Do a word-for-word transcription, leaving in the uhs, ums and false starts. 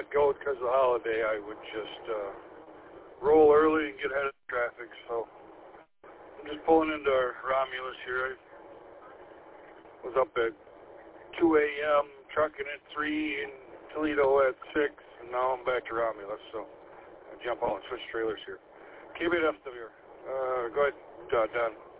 not go because of the holiday. I would just uh, roll early and get ahead of the traffic. So I'm just pulling into our Romulus here. I was up at two a.m., trucking at three, and Toledo at six, and now I'm back to Romulus. So I'll jump on and switch trailers here. K B F W. Uh, go ahead, uh, Don.